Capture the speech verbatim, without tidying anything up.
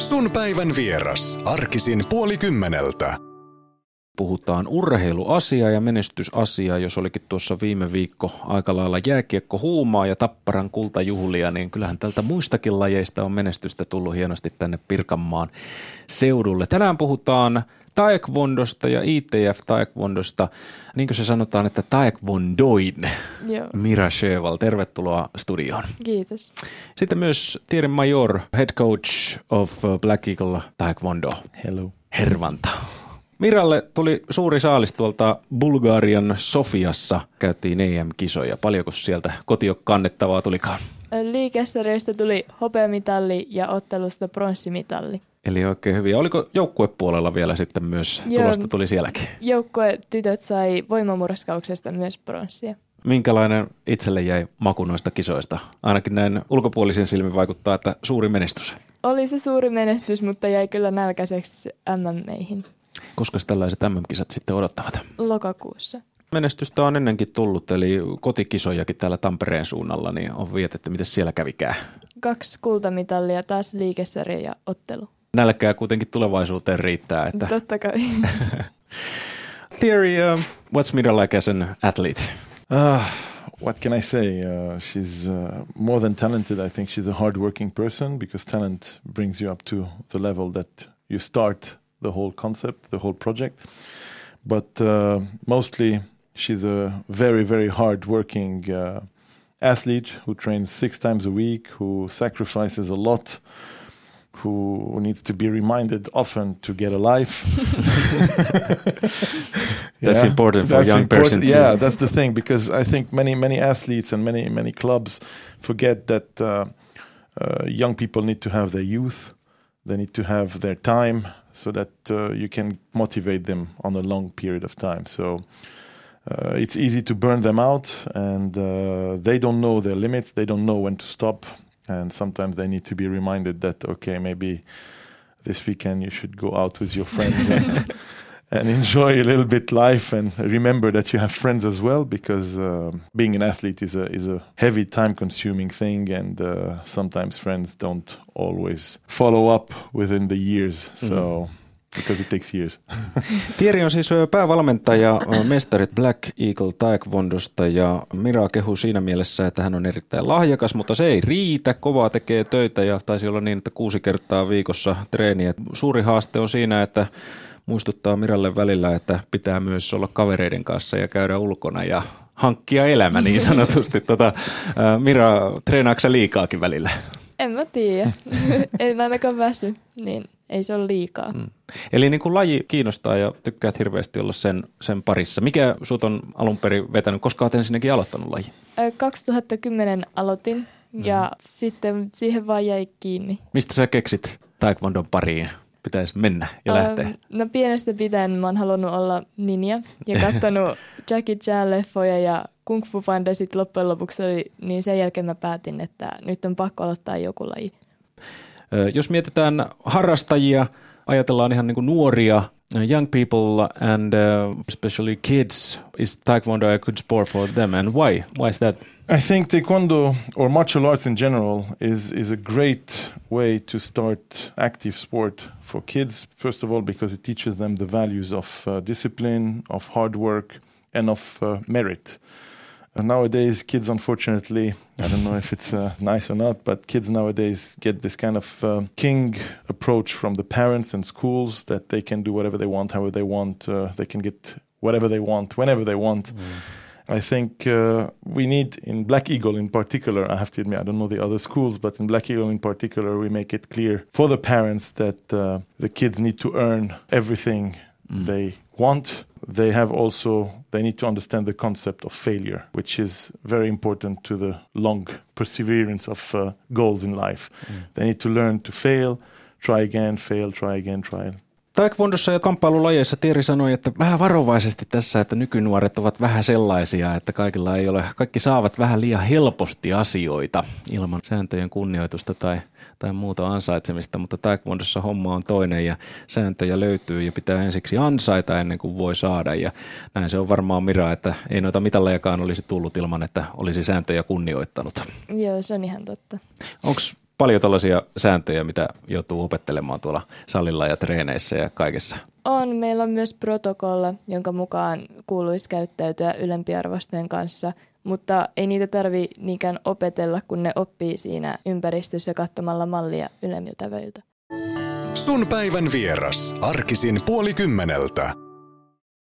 Sun päivän vieras. Arkisin puoli kymmeneltä. Puhutaan urheiluasiaa ja menestysasiaa, jos olikin tuossa viime viikko aika lailla jääkiekko huumaa ja Tapparan kultajuhlia, niin kyllähän tältä muistakin lajeista on menestystä tullut hienosti tänne Pirkanmaan seudulle. Tänään puhutaan taekwondosta ja I T F taekwondosta, niin kuin se sanotaan, että taekwondoin. Joo. Mira Sjöwall, tervetuloa studioon. Kiitos. Sitten myös Thierry Major, head coach of Black Eagle Taekwondo. Hello. Hervanta. Miralle tuli suuri saalis tuolta Bulgarian Sofiassa. Käytiin E M-kisoja. Paljonko sieltä kotio kannettavaa tulikaan? Liikesarjoista tuli hopeamitalli ja ottelusta pronssimitalli. Eli oikein hyviä. Oliko joukkuepuolella vielä sitten myös Joo, tulosta tuli sielläkin? Joukkuetytöt sai voimamurskauksesta myös pronssia. Minkälainen itselle jäi maku noista kisoista? Ainakin näin ulkopuolisen silmin vaikuttaa, että suuri menestys. Oli se suuri menestys, mutta jäi kyllä nälkäiseksi M M-meihin. Koska tällaiset M M-kisat sitten odottavat? Lokakuussa. Menestystä on ennenkin tullut, eli kotikisojakin täällä Tampereen suunnalla, niin on vietetty. Miten siellä kävikään? Kaksi kultamitalia, taas liikesarja ja ottelu. Nälkää kuitenkin tulevaisuuteen riittää. Että... Totta kai. Thierry, uh, what's Mira like as an athlete? Uh, what can I say? Uh, she's uh, more than talented. I think she's a hardworking person because talent brings you up to the level that you start the whole concept, the whole project. But uh, mostly she's a very, very hard-working uh, athlete who trains six times a week, who sacrifices a lot, who needs to be reminded often to get a life. That's yeah, important for that's a young important. person too. Yeah, that's the thing, because I think many, many athletes and many, many clubs forget that uh, uh, young people need to have their youth, they need to have their time, so that uh, you can motivate them on a long period of time. So uh, it's easy to burn them out, and uh, they don't know their limits, they don't know when to stop. And sometimes they need to be reminded that, okay, maybe this weekend you should go out with your friends and, and enjoy a little bit life, and remember that you have friends as well, because uh, being an athlete is a is a heavy, time-consuming thing, and uh, sometimes friends don't always follow up within the years. So. Mm-hmm. Because it takes years. Thierry on siis päävalmentaja mestarit Black Eagle Taekwondosta, ja Mira kehuu siinä mielessä, että hän on erittäin lahjakas, mutta se ei riitä. Kovaa tekee töitä ja taisi olla niin, että kuusi kertaa viikossa treeniä. Suuri haaste on siinä, että muistuttaa Miralle välillä, että pitää myös olla kavereiden kanssa ja käydä ulkona ja hankkia elämä niin sanotusti. tota, Mira, treenaatko sä liikaakin välillä? En mä tiedä. En ainakaan väsy, niin ei se ole liikaa. Mm. Eli niin kuin laji kiinnostaa ja tykkäät hirveästi olla sen, sen parissa. Mikä sut on alun perin vetänyt? Koska olet ensinnäkin aloittanut laji? kaksituhattakymmenen aloitin ja mm. sitten siihen vaan jäi kiinni. Mistä sä keksit taekwondon pariin? Pitäisi mennä ja um, lähteä. No pienestä pitäen mä oon halunnut olla ninja ja katsonut Jackie Chan-leffoja ja Kung Fu Panda sitten loppujen lopuksi oli, niin sen jälkeen mä päätin, että nyt on pakko aloittaa joku laji. Jos mietitään harrastajia, ajatellaan ihan niin kuin nuoria, young people and uh, especially kids, is taekwondo a good sport for them, and why? Why is that? I think taekwondo or martial arts in general is is a great way to start active sport for kids. First of all, because it teaches them the values of uh, discipline, of hard work, and of uh, merit. Nowadays, kids, unfortunately, I don't know if it's uh, nice or not, but kids nowadays get this kind of uh, king approach from the parents and schools that they can do whatever they want, however they want. Uh, they can get whatever they want, whenever they want. Mm. I think uh, we need, in Black Eagle in particular, I have to admit, I don't know the other schools, but in Black Eagle in particular, we make it clear for the parents that uh, the kids need to earn everything mm. they want. They have also, they need to understand the concept of failure, which is very important to the long perseverance of uh, goals in life. Mm. They need to learn to fail, try again, fail, try again, try. Taekwondossa ja kamppailulajeissa Thierry sanoi, että vähän varovaisesti tässä, että nykynuoret ovat vähän sellaisia, että kaikilla ei ole, kaikki saavat vähän liian helposti asioita ilman sääntöjen kunnioitusta tai, tai muuta ansaitsemista, mutta taekwondossa homma on toinen ja sääntöjä löytyy ja pitää ensiksi ansaita ennen kuin voi saada, ja näin se on varmaan Mira, että ei noita mitallejakaan olisi tullut ilman, että olisi sääntöjä kunnioittanut. Joo, se on ihan totta. Onko paljon tällaisia sääntöjä, mitä joutuu opettelemaan tuolla salilla ja treeneissä ja kaikessa? On. Meillä on myös protokolla, jonka mukaan kuuluisi käyttäytyä ylempiarvoisten kanssa, mutta ei niitä tarvi niinkään opetella, kun ne oppii siinä ympäristössä katsomalla mallia ylemmiltä vöiltä. Sun päivän vieras. Arkisin puoli kymmeneltä.